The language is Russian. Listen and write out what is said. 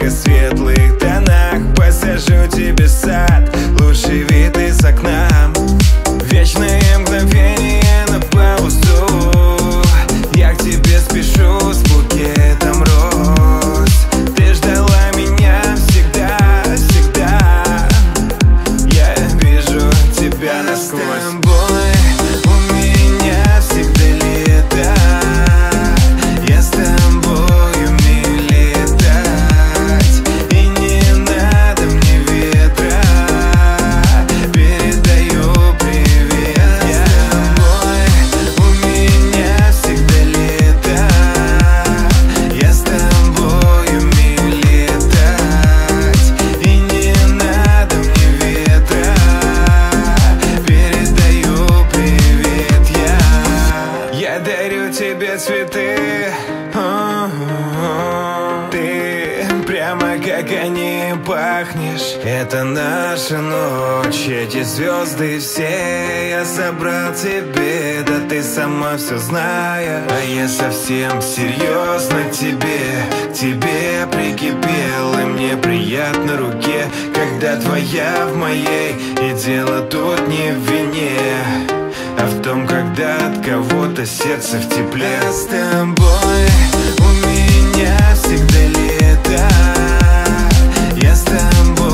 только светлых тонах. Посажу тебе в сад, лучший вид из окна. Вечные мгновения на паузу. Я к тебе спешу с букетом роз. Ты ждала меня всегда, всегда. Я вижу тебя насквозь. С тобой у меня всегда лето. Я с тобой умею летать. И не надо мне ветра. Передаю привет. Я с тобой, у меня всегда лето. Я с тобой умею летать. И не надо мне ветра. Передаю привет я дарю тебе цветы. Ты прямо как они пахнешь. Это наша ночь, эти звезды все я собрал тебе. Да ты сама все зная. А я совсем серьезно к тебе прикипел. И мне приятно руке, когда твоя в моей. И дело тут не в вине, а в том, когда от кого-то сердце в тепле. С тобой у меня всегда лето. Я с тобой